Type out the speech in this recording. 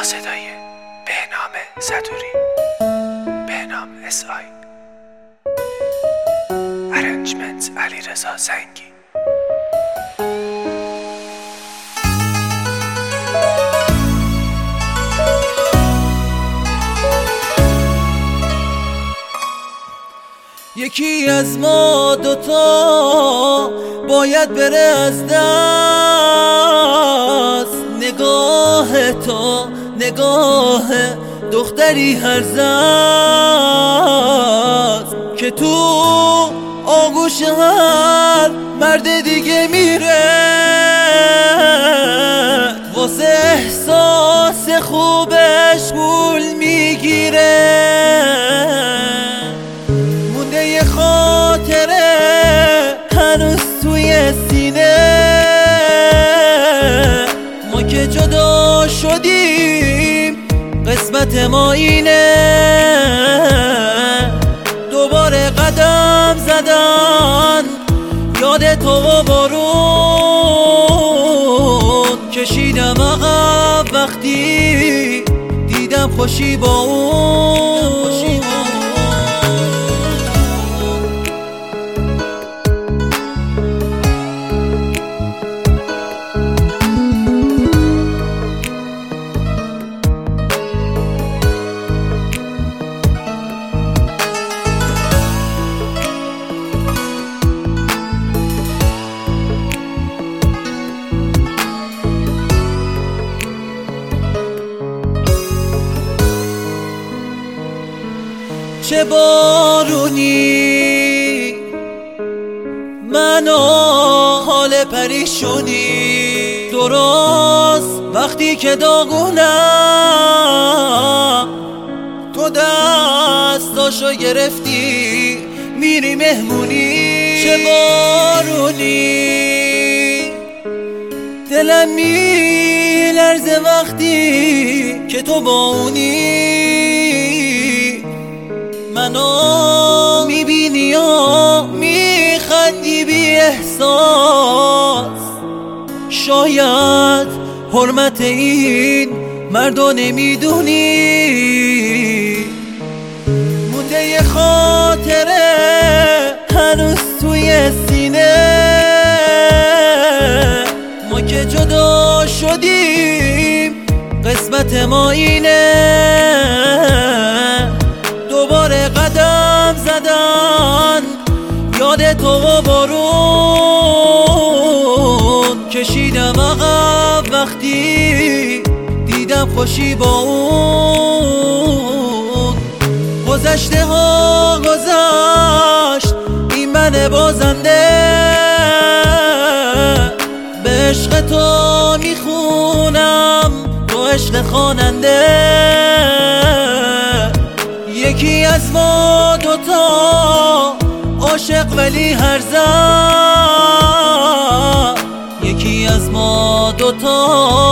صدای بهنام صدوری، بهنام SI، ارنجمنت علیرضا زنگی. یکی از ما دوتا باید بره از دست، نگاه تو نگاه دختری هرزست که تو آغوش هر مرد دیگه میره، واسه احساس خوبش گول میگیره. مونده خاطره هنوز توی سینه، ما که جدا شدیم قسمت ما اینه. دوباره قدم زدن یاد تو و بارون، کشیدم عقب وقتی دیدم خوشی با اون. چه بارونی منو حال پریشونی، درست وقتی که داغونم تو دستاشو گرفتی میری مهمونی. چه بارونی دلم میلرزه وقتی که تو با اونی، منو میبینی و میخندی بی احساس. شاید حرمت این مردو نمیدونی، مونده خاطره هنوز توی سینه، ما که جدا شدیم قسمت ما اینه. دوباره قدم زدن یاد تو و بارون، کشیدم عقب وقتی دیدم خوشی با اون. گذشته ها گذشت این من بازنده، به عشق تو میخونم تو عشق خواننده. یکی از ما دوتا عاشق ولی هرزن، یکی از ما دوتا